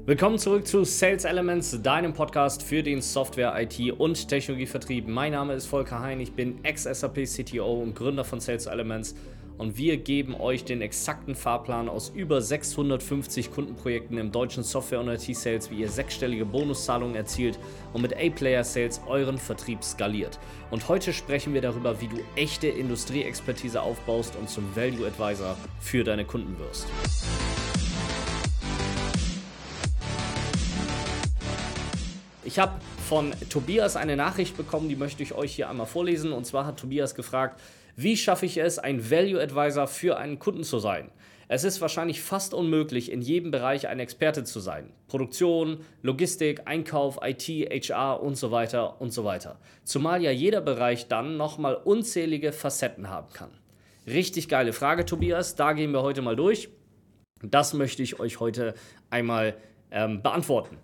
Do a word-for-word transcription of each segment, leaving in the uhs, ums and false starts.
Willkommen zurück zu Sales Elements, deinem Podcast für den Software-, I T- und Technologievertrieb. Mein Name ist Volker Hein, ich bin Ex-S A P C T O und Gründer von Sales Elements und wir geben euch den exakten Fahrplan aus über sechshundertfünfzig Kundenprojekten im deutschen Software- und I T-Sales, wie ihr sechsstellige Bonuszahlungen erzielt und mit A-Player-Sales euren Vertrieb skaliert. Und heute sprechen wir darüber, wie du echte Industrieexpertise aufbaust und zum Value Advisor für deine Kunden wirst. Ich habe von Tobias eine Nachricht bekommen, die möchte ich euch hier einmal vorlesen. Und zwar hat Tobias gefragt, wie schaffe ich es, ein Value Advisor für einen Kunden zu sein? Es ist wahrscheinlich fast unmöglich, in jedem Bereich ein Experte zu sein. Produktion, Logistik, Einkauf, I T, H R und so weiter und so weiter. Zumal ja jeder Bereich dann nochmal unzählige Facetten haben kann. Richtig geile Frage, Tobias. Da gehen wir heute mal durch. Das möchte ich euch heute einmal ähm, beantworten.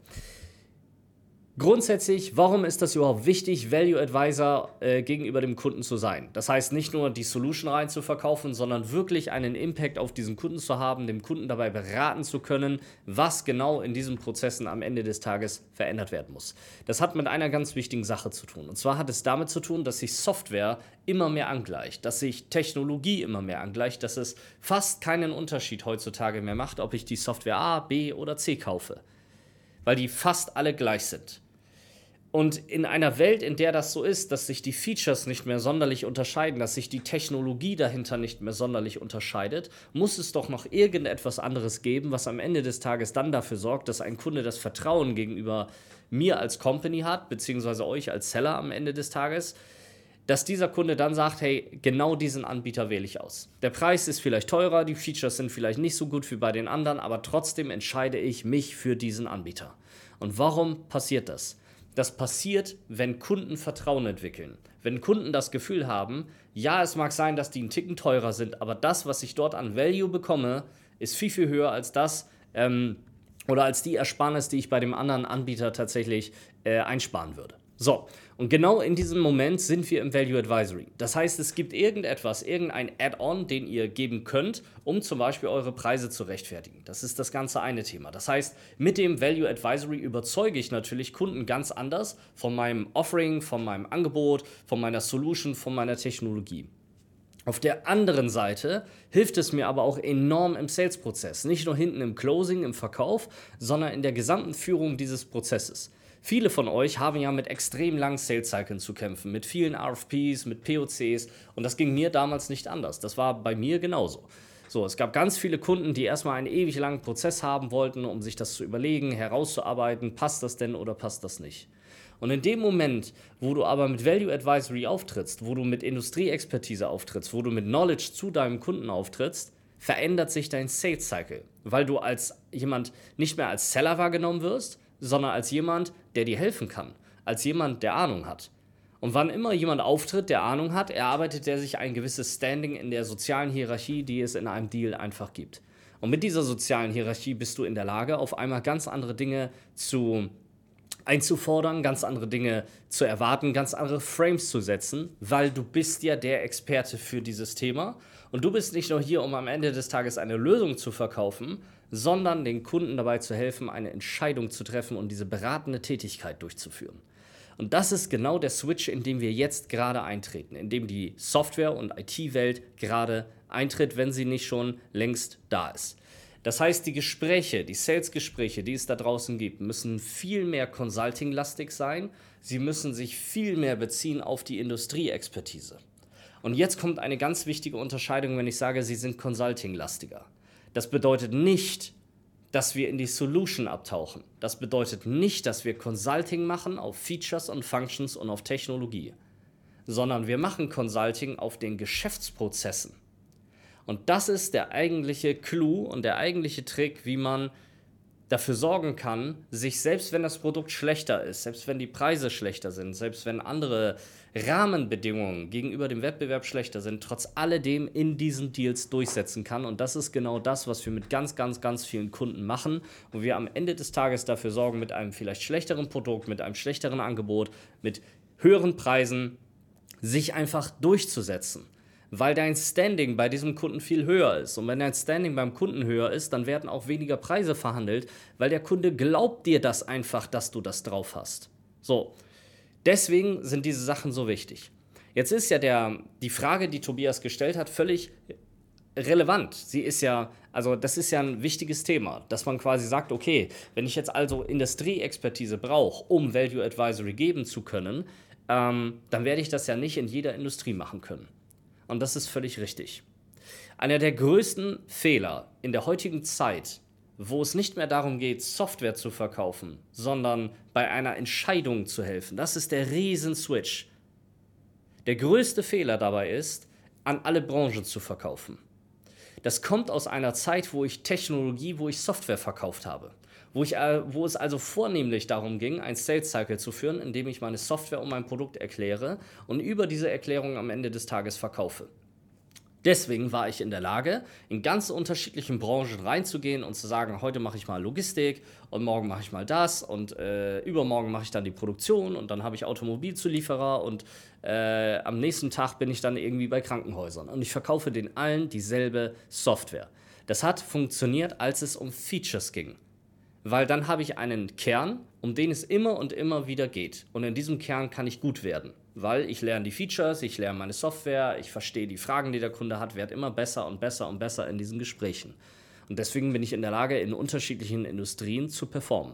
Grundsätzlich, warum ist das überhaupt wichtig, Value Advisor äh, gegenüber dem Kunden zu sein? Das heißt, nicht nur die Solution rein zu verkaufen, sondern wirklich einen Impact auf diesen Kunden zu haben, dem Kunden dabei beraten zu können, was genau in diesen Prozessen am Ende des Tages verändert werden muss. Das hat mit einer ganz wichtigen Sache zu tun. Und zwar hat es damit zu tun, dass sich Software immer mehr angleicht, dass sich Technologie immer mehr angleicht, dass es fast keinen Unterschied heutzutage mehr macht, ob ich die Software A, B oder C kaufe, weil die fast alle gleich sind. Und in einer Welt, in der das so ist, dass sich die Features nicht mehr sonderlich unterscheiden, dass sich die Technologie dahinter nicht mehr sonderlich unterscheidet, muss es doch noch irgendetwas anderes geben, was am Ende des Tages dann dafür sorgt, dass ein Kunde das Vertrauen gegenüber mir als Company hat, beziehungsweise euch als Seller am Ende des Tages, dass dieser Kunde dann sagt, hey, genau diesen Anbieter wähle ich aus. Der Preis ist vielleicht teurer, die Features sind vielleicht nicht so gut wie bei den anderen, aber trotzdem entscheide ich mich für diesen Anbieter. Und warum passiert das? Das passiert, wenn Kunden Vertrauen entwickeln. Wenn Kunden das Gefühl haben, ja, es mag sein, dass die einen Ticken teurer sind, aber das, was ich dort an Value bekomme, ist viel, viel höher als das ähm, oder als die Ersparnis, die ich bei dem anderen Anbieter tatsächlich äh, einsparen würde. So, und genau in diesem Moment sind wir im Value Advisory. Das heißt, es gibt irgendetwas, irgendein Add-on, den ihr geben könnt, um zum Beispiel eure Preise zu rechtfertigen. Das ist das ganze eine Thema. Das heißt, mit dem Value Advisory überzeuge ich natürlich Kunden ganz anders von meinem Offering, von meinem Angebot, von meiner Solution, von meiner Technologie. Auf der anderen Seite hilft es mir aber auch enorm im Sales-Prozess. Nicht nur hinten im Closing, im Verkauf, sondern in der gesamten Führung dieses Prozesses. Viele von euch haben ja mit extrem langen Sales-Cyclen zu kämpfen, mit vielen R F Ps, mit P O Cs und das ging mir damals nicht anders. Das war bei mir genauso. So, es gab ganz viele Kunden, die erstmal einen ewig langen Prozess haben wollten, um sich das zu überlegen, herauszuarbeiten, passt das denn oder passt das nicht. Und in dem Moment, wo du aber mit Value Advisory auftrittst, wo du mit Industrieexpertise auftrittst, wo du mit Knowledge zu deinem Kunden auftrittst, verändert sich dein Sales-Cycle, weil du als jemand nicht mehr als Seller wahrgenommen wirst, sondern als jemand, der dir helfen kann, als jemand, der Ahnung hat. Und wann immer jemand auftritt, der Ahnung hat, erarbeitet er sich ein gewisses Standing in der sozialen Hierarchie, die es in einem Deal einfach gibt. Und mit dieser sozialen Hierarchie bist du in der Lage, auf einmal ganz andere Dinge zu einzufordern, ganz andere Dinge zu erwarten, ganz andere Frames zu setzen, weil du bist ja der Experte für dieses Thema und du bist nicht nur hier, um am Ende des Tages eine Lösung zu verkaufen, sondern den Kunden dabei zu helfen, eine Entscheidung zu treffen und diese beratende Tätigkeit durchzuführen. Und das ist genau der Switch, in dem wir jetzt gerade eintreten, in dem die Software- und I T-Welt gerade eintritt, wenn sie nicht schon längst da ist. Das heißt, die Gespräche, die Sales-Gespräche, die es da draußen gibt, müssen viel mehr Consulting-lastig sein. Sie müssen sich viel mehr beziehen auf die Industrieexpertise. Und jetzt kommt eine ganz wichtige Unterscheidung, wenn ich sage, sie sind Consulting-lastiger. Das bedeutet nicht, dass wir in die Solution abtauchen. Das bedeutet nicht, dass wir Consulting machen auf Features und Functions und auf Technologie, sondern wir machen Consulting auf den Geschäftsprozessen. Und das ist der eigentliche Clou und der eigentliche Trick, wie man dafür sorgen kann, sich selbst wenn das Produkt schlechter ist, selbst wenn die Preise schlechter sind, selbst wenn andere Rahmenbedingungen gegenüber dem Wettbewerb schlechter sind, trotz alledem in diesen Deals durchsetzen kann. Und das ist genau das, was wir mit ganz, ganz, ganz vielen Kunden machen, wo wir am Ende des Tages dafür sorgen, mit einem vielleicht schlechteren Produkt, mit einem schlechteren Angebot, mit höheren Preisen, sich einfach durchzusetzen. weil dein Standing bei diesem Kunden viel höher ist. Und wenn dein Standing beim Kunden höher ist, dann werden auch weniger Preise verhandelt, weil der Kunde glaubt dir das einfach, dass du das drauf hast. So, deswegen sind diese Sachen so wichtig. Jetzt ist ja der, die Frage, die Tobias gestellt hat, völlig relevant. Sie ist ja, also das ist ja ein wichtiges Thema, dass man quasi sagt, okay, wenn ich jetzt also Industrieexpertise brauche, um Value Advisory geben zu können, ähm, dann werde ich das ja nicht in jeder Industrie machen können. Und das ist völlig richtig. Einer der größten Fehler in der heutigen Zeit, wo es nicht mehr darum geht, Software zu verkaufen, sondern bei einer Entscheidung zu helfen, das ist der Riesen-Switch. Der größte Fehler dabei ist, an alle Branchen zu verkaufen. Das kommt aus einer Zeit, wo ich Technologie, wo ich Software verkauft habe. Wo, ich, äh, wo es also vornehmlich darum ging, ein Sales Cycle zu führen, indem ich meine Software und mein Produkt erkläre und über diese Erklärung am Ende des Tages verkaufe. Deswegen war ich in der Lage, in ganz unterschiedlichen Branchen reinzugehen und zu sagen, heute mache ich mal Logistik und morgen mache ich mal das und äh, übermorgen mache ich dann die Produktion und dann habe ich Automobilzulieferer und äh, am nächsten Tag bin ich dann irgendwie bei Krankenhäusern und ich verkaufe den allen dieselbe Software. Das hat funktioniert, als es um Features ging. Weil dann habe ich einen Kern, um den es immer und immer wieder geht. Und in diesem Kern kann ich gut werden. Weil ich lerne die Features, ich lerne meine Software, ich verstehe die Fragen, die der Kunde hat, werde immer besser und besser und besser in diesen Gesprächen. Und deswegen bin ich in der Lage, in unterschiedlichen Industrien zu performen.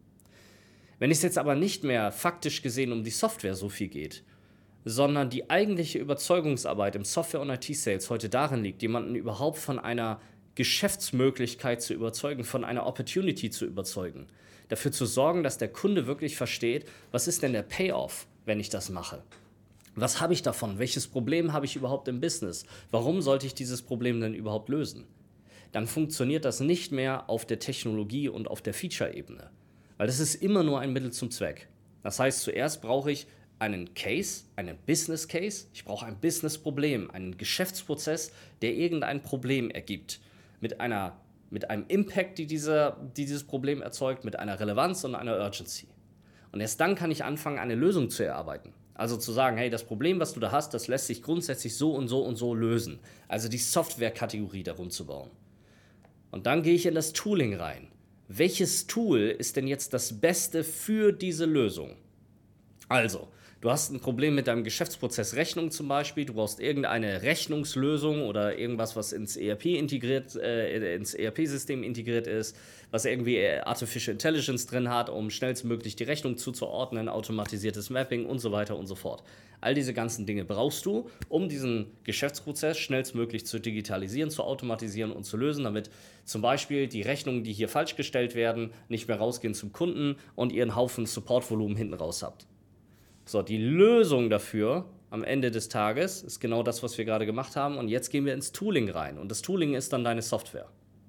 Wenn es jetzt aber nicht mehr faktisch gesehen um die Software so viel geht, sondern die eigentliche Überzeugungsarbeit im Software- und I T-Sales heute darin liegt, jemanden überhaupt von einer Geschäftsmöglichkeit zu überzeugen, von einer Opportunity zu überzeugen. Dafür zu sorgen, dass der Kunde wirklich versteht, was ist denn der Payoff, wenn ich das mache? Was habe ich davon? Welches Problem habe ich überhaupt im Business? Warum sollte ich dieses Problem denn überhaupt lösen? Dann funktioniert das nicht mehr auf der Technologie- und auf der Feature-Ebene. Weil das ist immer nur ein Mittel zum Zweck. Das heißt, zuerst brauche ich einen Case, einen Business Case. Ich brauche ein Business-Problem, einen Geschäftsprozess, der irgendein Problem ergibt. Mit, einer, mit einem Impact, die, dieser, die dieses Problem erzeugt, mit einer Relevanz und einer Urgency. Und erst dann kann ich anfangen, eine Lösung zu erarbeiten. Also zu sagen, hey, das Problem, was du da hast, das lässt sich grundsätzlich so und so und so lösen. Also die Software-Kategorie darum zu bauen. Und dann gehe ich in das Tooling rein. Welches Tool ist denn jetzt das Beste für diese Lösung? Also, du hast ein Problem mit deinem Geschäftsprozess Rechnung zum Beispiel, du brauchst irgendeine Rechnungslösung oder irgendwas, was ins E R P integriert, äh, ins E R P-System integriert ist, was irgendwie Artificial Intelligence drin hat, um schnellstmöglich die Rechnung zuzuordnen, automatisiertes Mapping und so weiter und so fort. All diese ganzen Dinge brauchst du, um diesen Geschäftsprozess schnellstmöglich zu digitalisieren, zu automatisieren und zu lösen, damit zum Beispiel die Rechnungen, die hier falsch gestellt werden, nicht mehr rausgehen zum Kunden und ihr einen Haufen Supportvolumen hinten raus habt. So, die Lösung dafür am Ende des Tages ist genau das, was wir gerade gemacht haben. Und jetzt gehen wir ins Tooling rein. Und das Tooling ist dann deine Software.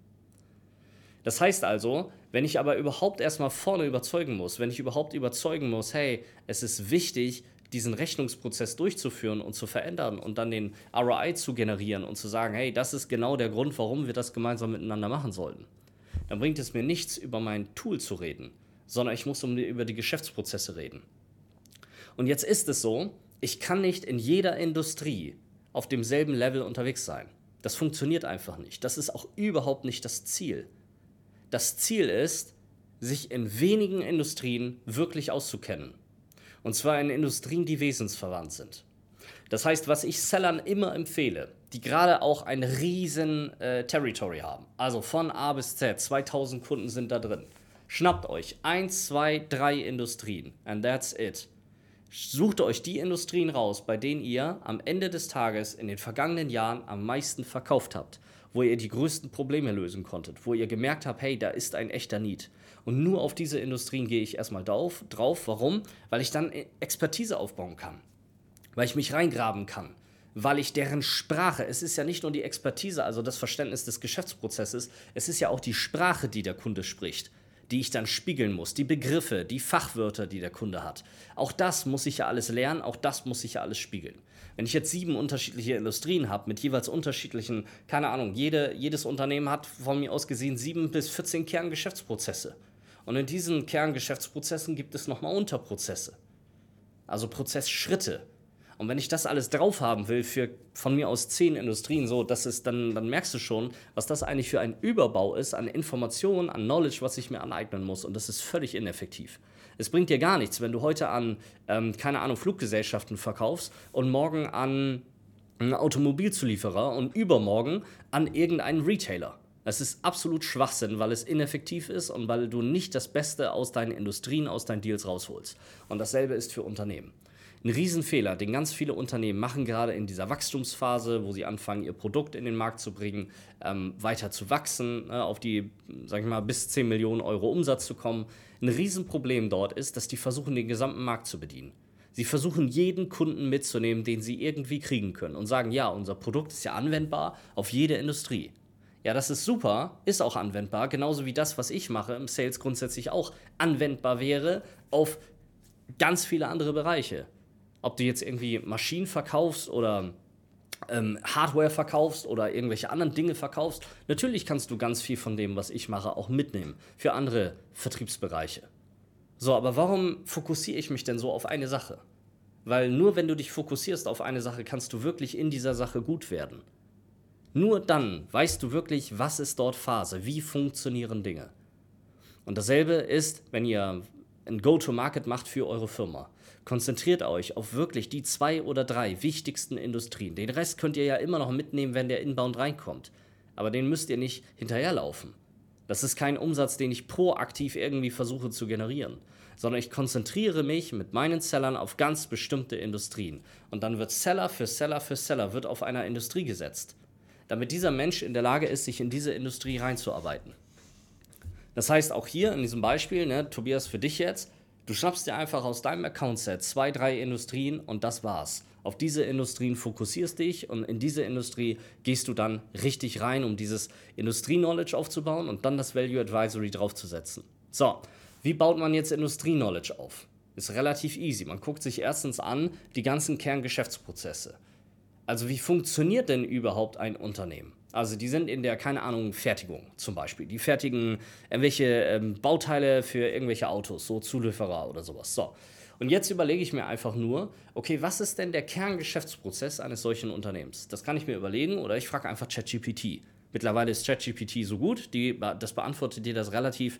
Das heißt also, wenn ich aber überhaupt erstmal vorne überzeugen muss, wenn ich überhaupt überzeugen muss, hey, es ist wichtig, diesen Rechnungsprozess durchzuführen und zu verändern und dann den R O I zu generieren und zu sagen, hey, das ist genau der Grund, warum wir das gemeinsam miteinander machen sollten, dann bringt es mir nichts, über mein Tool zu reden, sondern ich muss um die, über die Geschäftsprozesse reden. Und jetzt ist es so, ich kann nicht in jeder Industrie auf demselben Level unterwegs sein. Das funktioniert einfach nicht. Das ist auch überhaupt nicht das Ziel. Das Ziel ist, sich in wenigen Industrien wirklich auszukennen. Und zwar in Industrien, die wesensverwandt sind. Das heißt, was ich Sellern immer empfehle, die gerade auch ein riesen äh, Territory haben, also von A bis Z, zweitausend Kunden sind da drin. Schnappt euch eins, zwei, drei Industrien and that's it. Sucht euch die Industrien raus, bei denen ihr am Ende des Tages in den vergangenen Jahren am meisten verkauft habt, wo ihr die größten Probleme lösen konntet, wo ihr gemerkt habt, hey, da ist ein echter Need. Und nur auf diese Industrien gehe ich erstmal drauf. drauf. Warum? Weil ich dann Expertise aufbauen kann, weil ich mich reingraben kann, weil ich deren Sprache, es ist ja nicht nur die Expertise, also das Verständnis des Geschäftsprozesses, es ist ja auch die Sprache, die der Kunde spricht, die ich dann spiegeln muss, die Begriffe, die Fachwörter, die der Kunde hat. Auch das muss ich ja alles lernen, auch das muss ich ja alles spiegeln. Wenn ich jetzt sieben unterschiedliche Industrien habe, mit jeweils unterschiedlichen, keine Ahnung, jede, jedes Unternehmen hat von mir aus gesehen sieben bis vierzehn Kerngeschäftsprozesse. Und in diesen Kerngeschäftsprozessen gibt es nochmal Unterprozesse, also Prozessschritte. Und wenn ich das alles drauf haben will für von mir aus zehn Industrien, so, das ist, dann, dann merkst du schon, was das eigentlich für ein Überbau ist an Informationen, an Knowledge, was ich mir aneignen muss. Und das ist völlig ineffektiv. Es bringt dir gar nichts, wenn du heute an, ähm, keine Ahnung, Fluggesellschaften verkaufst und morgen an einen Automobilzulieferer und übermorgen an irgendeinen Retailer. Das ist absolut Schwachsinn, weil es ineffektiv ist und weil du nicht das Beste aus deinen Industrien, aus deinen Deals rausholst. Und dasselbe ist für Unternehmen. Ein Riesenfehler, den ganz viele Unternehmen machen, gerade in dieser Wachstumsphase, wo sie anfangen, ihr Produkt in den Markt zu bringen, ähm, weiter zu wachsen, äh, auf die, sag ich mal, bis zehn Millionen Euro Umsatz zu kommen. Ein Riesenproblem dort ist, dass die versuchen, den gesamten Markt zu bedienen. Sie versuchen, jeden Kunden mitzunehmen, den sie irgendwie kriegen können und sagen, ja, unser Produkt ist ja anwendbar auf jede Industrie. Ja, das ist super, ist auch anwendbar, genauso wie das, was ich mache im Sales grundsätzlich auch anwendbar wäre auf ganz viele andere Bereiche. Ob du jetzt irgendwie Maschinen verkaufst oder ähm, Hardware verkaufst oder irgendwelche anderen Dinge verkaufst, natürlich kannst du ganz viel von dem, was ich mache, auch mitnehmen für andere Vertriebsbereiche. So, aber warum fokussiere ich mich denn so auf eine Sache? Weil nur wenn du dich fokussierst auf eine Sache, kannst du wirklich in dieser Sache gut werden. Nur dann weißt du wirklich, was ist dort Phase, wie funktionieren Dinge. Und dasselbe ist, wenn ihr ein Go-to-Market macht für eure Firma. Konzentriert euch auf wirklich die zwei oder drei wichtigsten Industrien. Den Rest könnt ihr ja immer noch mitnehmen, wenn der Inbound reinkommt. Aber den müsst ihr nicht hinterherlaufen. Das ist kein Umsatz, den ich proaktiv irgendwie versuche zu generieren, sondern ich konzentriere mich mit meinen Sellern auf ganz bestimmte Industrien. Und dann wird Seller für Seller für Seller wird auf einer Industrie gesetzt, damit dieser Mensch in der Lage ist, sich in diese Industrie reinzuarbeiten. Das heißt, auch hier in diesem Beispiel, ne, Tobias, für dich jetzt, du schnappst dir einfach aus deinem Account-Set zwei, drei Industrien und das war's. Auf diese Industrien fokussierst dich und in diese Industrie gehst du dann richtig rein, um dieses Industrie-Knowledge aufzubauen und dann das Value Advisory draufzusetzen. So, wie baut man jetzt Industrie-Knowledge auf? Ist relativ easy. Man guckt sich erstens an die ganzen Kerngeschäftsprozesse. Also wie funktioniert denn überhaupt ein Unternehmen? Also die sind in der, keine Ahnung, Fertigung zum Beispiel. Die fertigen irgendwelche ähm, Bauteile für irgendwelche Autos, so Zulieferer oder sowas. So. Und jetzt überlege ich mir einfach nur, okay, was ist denn der Kerngeschäftsprozess eines solchen Unternehmens? Das kann ich mir überlegen oder ich frage einfach ChatGPT. Mittlerweile ist ChatGPT so gut, die, das beantwortet dir das relativ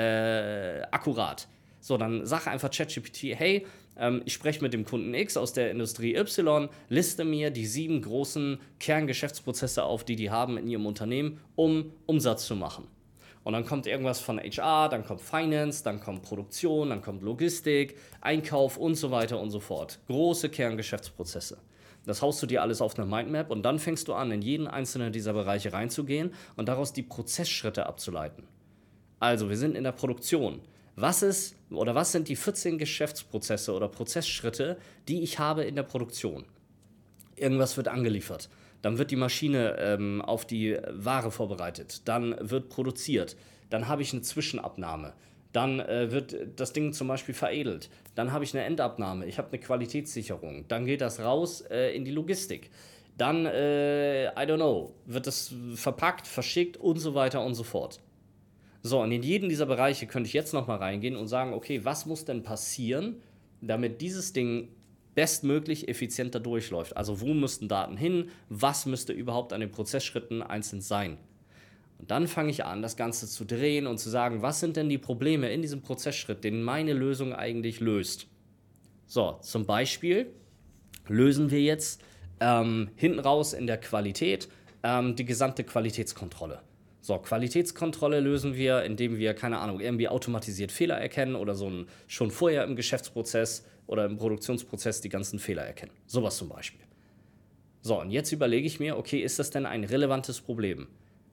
äh, akkurat. So, dann sag einfach ChatGPT, hey, ähm, ich spreche mit dem Kunden X aus der Industrie Y, liste mir die sieben großen Kerngeschäftsprozesse auf, die die haben in ihrem Unternehmen, um Umsatz zu machen. Und dann kommt irgendwas von H R, dann kommt Finance, dann kommt Produktion, dann kommt Logistik, Einkauf und so weiter und so fort. Große Kerngeschäftsprozesse. Das haust du dir alles auf eine Mindmap und dann fängst du an, in jeden einzelnen dieser Bereiche reinzugehen und daraus die Prozessschritte abzuleiten. Also, wir sind in der Produktion. Was ist oder was sind die vierzehn Geschäftsprozesse oder Prozessschritte, die ich habe in der Produktion? Irgendwas wird angeliefert. Dann wird die Maschine ähm, auf die Ware vorbereitet. Dann wird produziert. Dann habe ich eine Zwischenabnahme. Dann äh, wird das Ding zum Beispiel veredelt. Dann habe ich eine Endabnahme. Ich habe eine Qualitätssicherung. Dann geht das raus äh, in die Logistik. Dann, äh, I don't know, wird das verpackt, verschickt und so weiter und so fort. So, und in jeden dieser Bereiche könnte ich jetzt nochmal reingehen und sagen, okay, was muss denn passieren, damit dieses Ding bestmöglich effizienter durchläuft? Also wo müssten Daten hin? Was müsste überhaupt an den Prozessschritten einzeln sein? Und dann fange ich an, das Ganze zu drehen und zu sagen, was sind denn die Probleme in diesem Prozessschritt, den meine Lösung eigentlich löst? So, zum Beispiel lösen wir jetzt ähm, hinten raus in der Qualität ähm, die gesamte Qualitätskontrolle. So, Qualitätskontrolle lösen wir, indem wir, keine Ahnung, irgendwie automatisiert Fehler erkennen oder so ein, schon vorher im Geschäftsprozess oder im Produktionsprozess die ganzen Fehler erkennen. Sowas zum Beispiel. So, und jetzt überlege ich mir, okay, ist das denn ein relevantes Problem?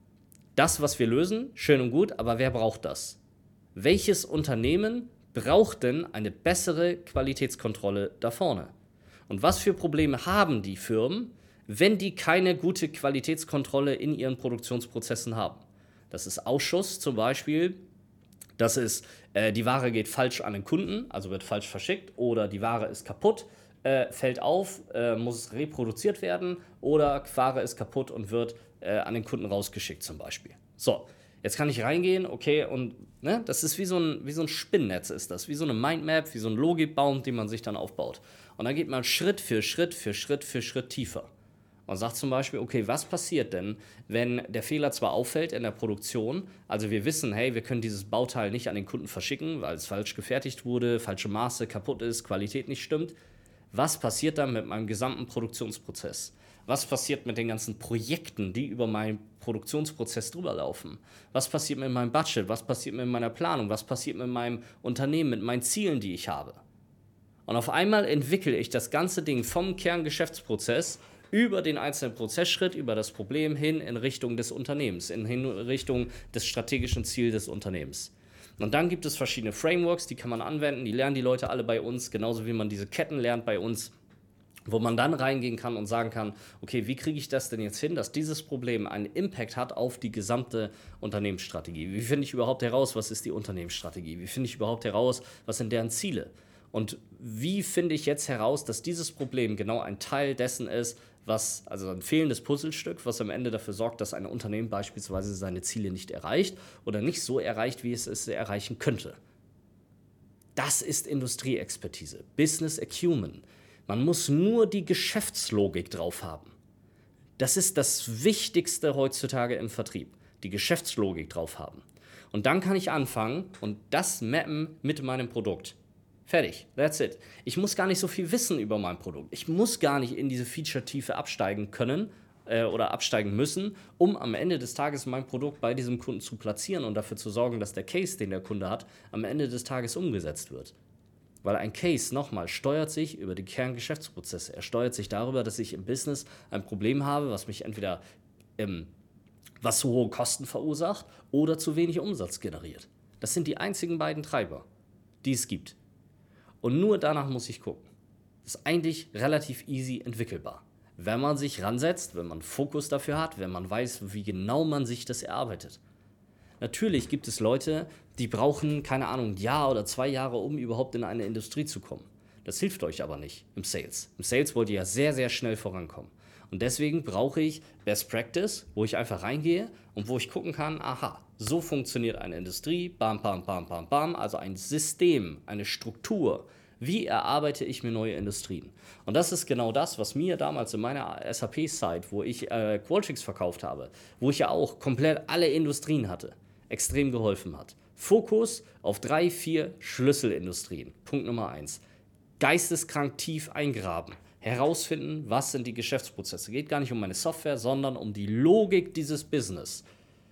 Das, was wir lösen, schön und gut, aber wer braucht das? Welches Unternehmen braucht denn eine bessere Qualitätskontrolle da vorne? Und was für Probleme haben die Firmen, wenn die keine gute Qualitätskontrolle in ihren Produktionsprozessen haben? Das ist Ausschuss zum Beispiel, das ist, äh, die Ware geht falsch an den Kunden, also wird falsch verschickt, oder die Ware ist kaputt, äh, fällt auf, äh, muss reproduziert werden, oder Ware ist kaputt und wird äh, an den Kunden rausgeschickt zum Beispiel. So, jetzt kann ich reingehen, okay, und Ne? Das ist wie so, ein, wie so ein Spinnennetz ist das, wie so eine Mindmap, wie so ein Logikbaum, den man sich dann aufbaut. Und dann geht man Schritt für Schritt für Schritt für Schritt tiefer. Man sagt zum Beispiel, okay, was passiert denn, wenn der Fehler zwar auffällt in der Produktion, also wir wissen, hey, wir können dieses Bauteil nicht an den Kunden verschicken, weil es falsch gefertigt wurde, falsche Maße, kaputt ist, Qualität nicht stimmt. Was passiert dann mit meinem gesamten Produktionsprozess? Was passiert mit den ganzen Projekten, die über meinen Produktionsprozess drüber laufen? Was passiert mit meinem Budget? Was passiert mit meiner Planung? Was passiert mit meinem Unternehmen, mit meinen Zielen, die ich habe? Und auf einmal entwickle ich das ganze Ding vom Kerngeschäftsprozess über den einzelnen Prozessschritt, über das Problem hin in Richtung des Unternehmens, in Richtung des strategischen Ziels des Unternehmens. Und dann gibt es verschiedene Frameworks, die kann man anwenden, die lernen die Leute alle bei uns, genauso wie man diese Ketten lernt bei uns, wo man dann reingehen kann und sagen kann, okay, wie kriege ich das denn jetzt hin, dass dieses Problem einen Impact hat auf die gesamte Unternehmensstrategie? Wie finde ich überhaupt heraus, was ist die Unternehmensstrategie? Wie finde ich überhaupt heraus, was sind deren Ziele? Und wie finde ich jetzt heraus, dass dieses Problem genau ein Teil dessen ist, was, also ein fehlendes Puzzlestück, was am Ende dafür sorgt, dass ein Unternehmen beispielsweise seine Ziele nicht erreicht oder nicht so erreicht, wie es es erreichen könnte. Das ist Industrieexpertise, Business Acumen. Man muss nur die Geschäftslogik drauf haben. Das ist das Wichtigste heutzutage im Vertrieb, die Geschäftslogik drauf haben. Und dann kann ich anfangen und das mappen mit meinem Produkt. Fertig, that's it. Ich muss gar nicht so viel wissen über mein Produkt. Ich muss gar nicht in diese Feature-Tiefe absteigen können äh, oder absteigen müssen, um am Ende des Tages mein Produkt bei diesem Kunden zu platzieren und dafür zu sorgen, dass der Case, den der Kunde hat, am Ende des Tages umgesetzt wird. Weil ein Case, nochmal, steuert sich über die Kerngeschäftsprozesse. Er steuert sich darüber, dass ich im Business ein Problem habe, was mich entweder ähm, was zu hohe Kosten verursacht oder zu wenig Umsatz generiert. Das sind die einzigen beiden Treiber, die es gibt. Und nur danach muss ich gucken. Das ist eigentlich relativ easy entwickelbar. Wenn man sich ransetzt, wenn man Fokus dafür hat, wenn man weiß, wie genau man sich das erarbeitet. Natürlich gibt es Leute, die brauchen, keine Ahnung, ein Jahr oder zwei Jahre, um überhaupt in eine Industrie zu kommen. Das hilft euch aber nicht im Sales. Im Sales wollt ihr ja sehr, sehr schnell vorankommen. Und deswegen brauche ich Best Practice, wo ich einfach reingehe und wo ich gucken kann, aha, so funktioniert eine Industrie, bam, bam, bam, bam, bam, also ein System, eine Struktur. Wie erarbeite ich mir neue Industrien? Und das ist genau das, was mir damals in meiner S A P-Zeit, wo ich äh, Qualtrics verkauft habe, wo ich ja auch komplett alle Industrien hatte, extrem geholfen hat. Fokus auf drei, vier Schlüsselindustrien. Punkt Nummer eins. Geisteskrank tief eingraben. Herausfinden, was sind die Geschäftsprozesse. Geht gar nicht um meine Software, sondern um die Logik dieses Business.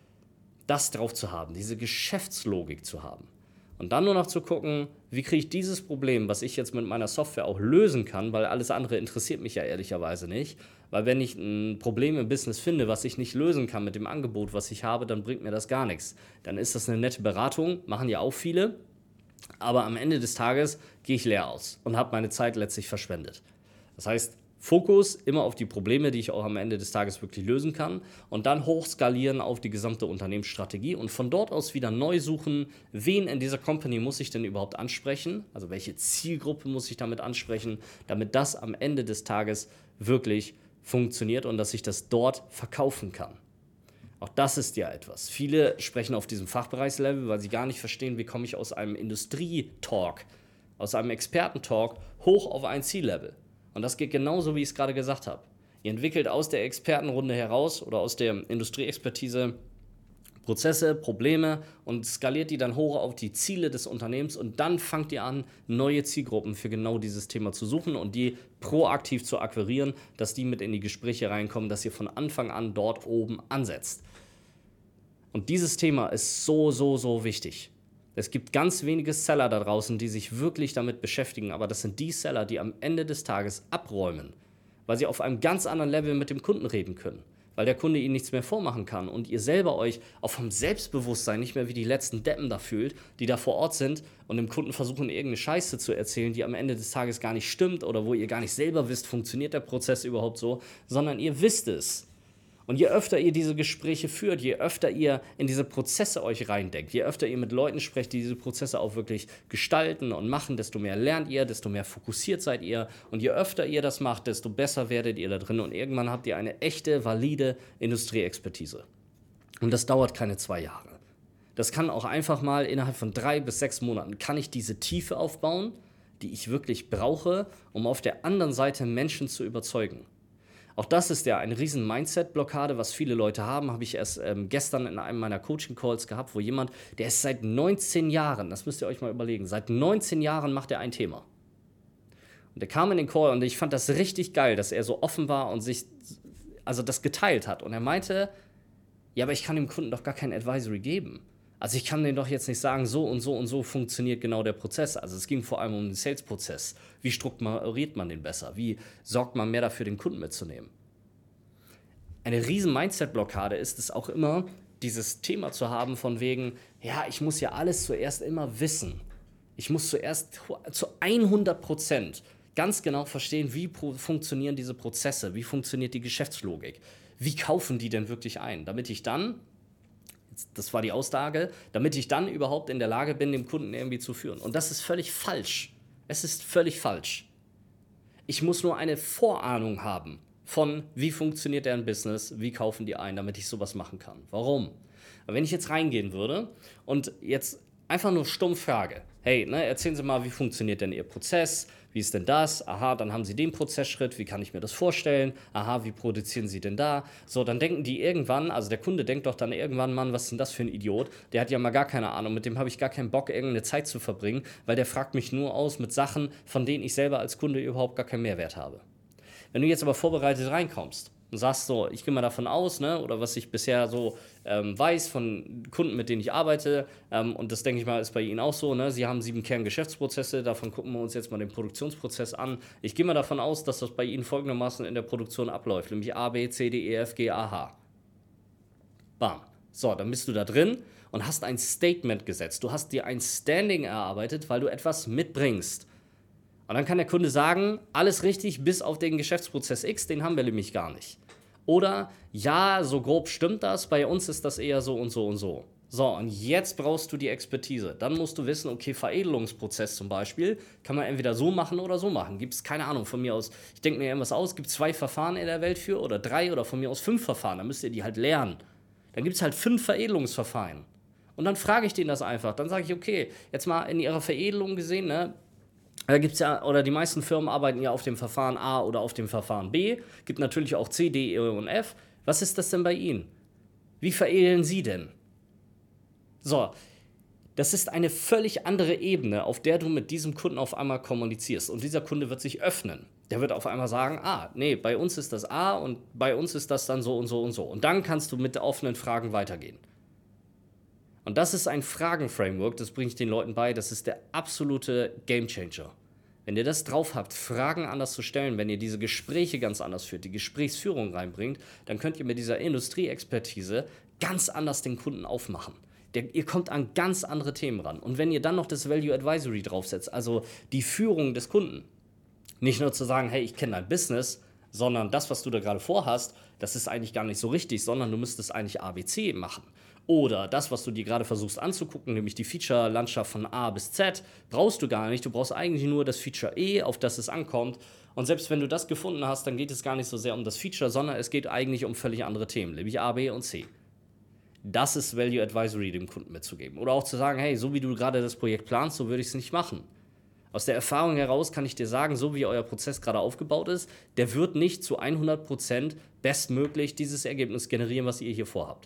Das drauf zu haben, diese Geschäftslogik zu haben. Und dann nur noch zu gucken, wie kriege ich dieses Problem, was ich jetzt mit meiner Software auch lösen kann, weil alles andere interessiert mich ja ehrlicherweise nicht. Weil wenn ich ein Problem im Business finde, was ich nicht lösen kann mit dem Angebot, was ich habe, dann bringt mir das gar nichts. Dann ist das eine nette Beratung, machen ja auch viele. Aber am Ende des Tages gehe ich leer aus und habe meine Zeit letztlich verschwendet. Das heißt, Fokus immer auf die Probleme, die ich auch am Ende des Tages wirklich lösen kann und dann hochskalieren auf die gesamte Unternehmensstrategie und von dort aus wieder neu suchen, wen in dieser Company muss ich denn überhaupt ansprechen, also welche Zielgruppe muss ich damit ansprechen, damit das am Ende des Tages wirklich funktioniert und dass ich das dort verkaufen kann. Auch das ist ja etwas. Viele sprechen auf diesem Fachbereichslevel, weil sie gar nicht verstehen, wie komme ich aus einem Industrietalk, aus einem Expertentalk hoch auf ein Ziellevel. Und das geht genauso, wie ich es gerade gesagt habe. Ihr entwickelt aus der Expertenrunde heraus oder aus der Industrieexpertise Prozesse, Probleme und skaliert die dann hoch auf die Ziele des Unternehmens und dann fangt ihr an, neue Zielgruppen für genau dieses Thema zu suchen und die proaktiv zu akquirieren, dass die mit in die Gespräche reinkommen, dass ihr von Anfang an dort oben ansetzt. Und dieses Thema ist so, so, so wichtig. Es gibt ganz wenige Seller da draußen, die sich wirklich damit beschäftigen, aber das sind die Seller, die am Ende des Tages abräumen, weil sie auf einem ganz anderen Level mit dem Kunden reden können, weil der Kunde ihnen nichts mehr vormachen kann und ihr selber euch auch vom Selbstbewusstsein nicht mehr wie die letzten Deppen da fühlt, die da vor Ort sind und dem Kunden versuchen, irgendeine Scheiße zu erzählen, die am Ende des Tages gar nicht stimmt oder wo ihr gar nicht selber wisst, funktioniert der Prozess überhaupt so, sondern ihr wisst es. Und je öfter ihr diese Gespräche führt, je öfter ihr in diese Prozesse euch reindenkt, je öfter ihr mit Leuten sprecht, die diese Prozesse auch wirklich gestalten und machen, desto mehr lernt ihr, desto mehr fokussiert seid ihr. Und je öfter ihr das macht, desto besser werdet ihr da drin. Und irgendwann habt ihr eine echte, valide Industrieexpertise. Und das dauert keine zwei Jahre. Das kann auch einfach mal innerhalb von drei bis sechs Monaten, kann ich diese Tiefe aufbauen, die ich wirklich brauche, um auf der anderen Seite Menschen zu überzeugen. Auch das ist ja eine riesen Mindset-Blockade, was viele Leute haben. Habe ich erst ähm, gestern in einem meiner Coaching-Calls gehabt, wo jemand, der ist seit neunzehn Jahren, das müsst ihr euch mal überlegen, seit neunzehn Jahren macht er ein Thema. Und der kam in den Call und ich fand das richtig geil, dass er so offen war und sich, also das geteilt hat. Und er meinte, ja, aber ich kann dem Kunden doch gar kein Advisory geben. Also ich kann denen doch jetzt nicht sagen, so und so und so funktioniert genau der Prozess. Also es ging vor allem um den Sales-Prozess. Wie strukturiert man den besser? Wie sorgt man mehr dafür, den Kunden mitzunehmen? Eine riesen Mindset-Blockade ist es auch immer, dieses Thema zu haben von wegen, ja, ich muss ja alles zuerst immer wissen. Ich muss zuerst zu hundert Prozent ganz genau verstehen, wie pro- funktionieren diese Prozesse, wie funktioniert die Geschäftslogik, wie kaufen die denn wirklich ein, damit ich dann, das war die Aussage, damit ich dann überhaupt in der Lage bin, den Kunden irgendwie zu führen. Und das ist völlig falsch. Es ist völlig falsch. Ich muss nur eine Vorahnung haben von, wie funktioniert deren Business, wie kaufen die ein, damit ich sowas machen kann. Warum? Aber wenn ich jetzt reingehen würde und jetzt einfach nur stumpf frage, hey, ne, erzählen Sie mal, wie funktioniert denn Ihr Prozess? Wie ist denn das? Aha, dann haben Sie den Prozessschritt, wie kann ich mir das vorstellen? Aha, wie produzieren Sie denn da? So, dann denken die irgendwann, also der Kunde denkt doch dann irgendwann, Mann, was ist denn das für ein Idiot? Der hat ja mal gar keine Ahnung, mit dem habe ich gar keinen Bock, irgendeine Zeit zu verbringen, weil der fragt mich nur aus mit Sachen, von denen ich selber als Kunde überhaupt gar keinen Mehrwert habe. Wenn du jetzt aber vorbereitet reinkommst und sagst so, ich gehe mal davon aus, ne, oder was ich bisher so ähm, weiß von Kunden, mit denen ich arbeite, ähm, und das denke ich mal ist bei Ihnen auch so, ne, Sie haben sieben Kerngeschäftsprozesse, davon gucken wir uns jetzt mal den Produktionsprozess an. Ich gehe mal davon aus, dass das bei Ihnen folgendermaßen in der Produktion abläuft, nämlich A, B, C, D, E, F, G, A, H. Bam. So, dann bist du da drin und hast ein Statement gesetzt. Du hast dir ein Standing erarbeitet, weil du etwas mitbringst. Und dann kann der Kunde sagen, alles richtig, bis auf den Geschäftsprozess X, den haben wir nämlich gar nicht. Oder, ja, so grob stimmt das, bei uns ist das eher so und so und so. So, und jetzt brauchst du die Expertise. Dann musst du wissen, okay, Veredelungsprozess zum Beispiel, kann man entweder so machen oder so machen. Gibt es, keine Ahnung, von mir aus, ich denke mir irgendwas aus, gibt es zwei Verfahren in der Welt für oder drei oder von mir aus fünf Verfahren, dann müsst ihr die halt lernen. Dann gibt es halt fünf Veredelungsverfahren. Und dann frage ich den das einfach. Dann sage ich, okay, jetzt mal in ihrer Veredelung gesehen, ne? Da gibt's ja, oder die meisten Firmen arbeiten ja auf dem Verfahren A oder auf dem Verfahren B. Gibt natürlich auch C, D, E und F. Was ist das denn bei Ihnen? Wie veredeln Sie denn? So, das ist eine völlig andere Ebene, auf der du mit diesem Kunden auf einmal kommunizierst. Und dieser Kunde wird sich öffnen. Der wird auf einmal sagen, ah, nee, bei uns ist das A und bei uns ist das dann so und so und so. Und dann kannst du mit offenen Fragen weitergehen. Und das ist ein Fragen-Framework, das bringe ich den Leuten bei, das ist der absolute Gamechanger. Wenn ihr das drauf habt, Fragen anders zu stellen, wenn ihr diese Gespräche ganz anders führt, die Gesprächsführung reinbringt, dann könnt ihr mit dieser Industrieexpertise ganz anders den Kunden aufmachen. Der, ihr kommt an ganz andere Themen ran. Und wenn ihr dann noch das Value Advisory draufsetzt, also die Führung des Kunden, nicht nur zu sagen, hey, ich kenne dein Business, sondern das, was du da gerade vorhast, das ist eigentlich gar nicht so richtig, sondern du müsstest eigentlich A B C machen. Oder das, was du dir gerade versuchst anzugucken, nämlich die Feature-Landschaft von A bis Z, brauchst du gar nicht. Du brauchst eigentlich nur das Feature E, auf das es ankommt. Und selbst wenn du das gefunden hast, dann geht es gar nicht so sehr um das Feature, sondern es geht eigentlich um völlig andere Themen, nämlich A, B und C. Das ist Value Advisory dem Kunden mitzugeben. Oder auch zu sagen, hey, so wie du gerade das Projekt planst, so würde ich es nicht machen. Aus der Erfahrung heraus kann ich dir sagen, so wie euer Prozess gerade aufgebaut ist, der wird nicht zu hundert Prozent bestmöglich dieses Ergebnis generieren, was ihr hier vorhabt.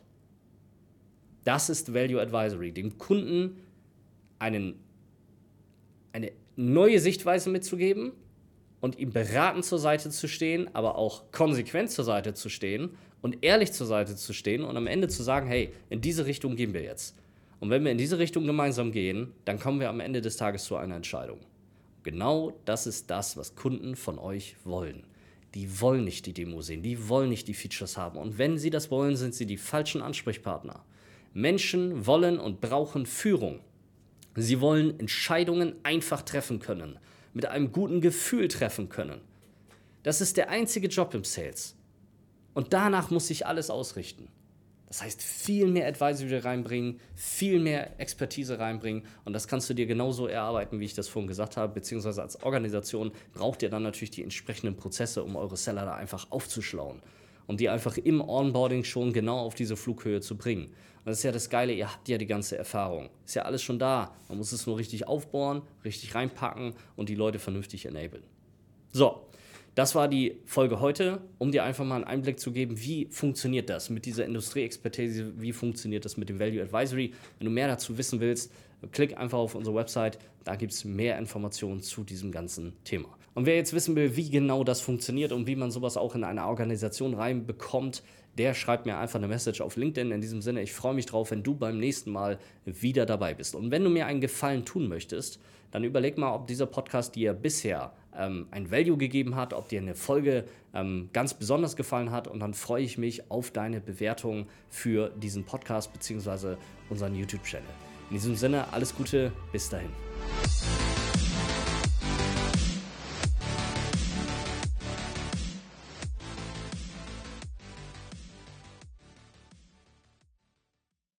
Das ist Value Advisory, dem Kunden einen, eine neue Sichtweise mitzugeben und ihm beratend zur Seite zu stehen, aber auch konsequent zur Seite zu stehen und ehrlich zur Seite zu stehen und am Ende zu sagen, hey, in diese Richtung gehen wir jetzt. Und wenn wir in diese Richtung gemeinsam gehen, dann kommen wir am Ende des Tages zu einer Entscheidung. Genau das ist das, was Kunden von euch wollen. Die wollen nicht die Demo sehen, die wollen nicht die Features haben. Und wenn sie das wollen, sind sie die falschen Ansprechpartner. Menschen wollen und brauchen Führung. Sie wollen Entscheidungen einfach treffen können, mit einem guten Gefühl treffen können. Das ist der einzige Job im Sales. Und danach muss sich alles ausrichten. Das heißt, viel mehr Advisory reinbringen, viel mehr Expertise reinbringen und das kannst du dir genauso erarbeiten, wie ich das vorhin gesagt habe, beziehungsweise als Organisation braucht ihr dann natürlich die entsprechenden Prozesse, um eure Seller da einfach aufzuschlauen. und die einfach im Onboarding schon genau auf diese Flughöhe zu bringen. Und das ist ja das Geile, ihr habt ja die ganze Erfahrung. Ist ja alles schon da. Man muss es nur richtig aufbohren, richtig reinpacken und die Leute vernünftig enablen. So, das war die Folge heute, um dir einfach mal einen Einblick zu geben, wie funktioniert das mit dieser Industrie-Expertise, wie funktioniert das mit dem Value Advisory. Wenn du mehr dazu wissen willst, klick einfach auf unsere Website, da gibt es mehr Informationen zu diesem ganzen Thema. Und wer jetzt wissen will, wie genau das funktioniert und wie man sowas auch in eine Organisation reinbekommt, der schreibt mir einfach eine Message auf LinkedIn. In diesem Sinne, ich freue mich drauf, wenn du beim nächsten Mal wieder dabei bist. Und wenn du mir einen Gefallen tun möchtest, dann überleg mal, ob dieser Podcast dir bisher ähm, ein Value gegeben hat, ob dir eine Folge ähm, ganz besonders gefallen hat. Und dann freue ich mich auf deine Bewertung für diesen Podcast bzw. unseren YouTube-Channel. In diesem Sinne, alles Gute, bis dahin.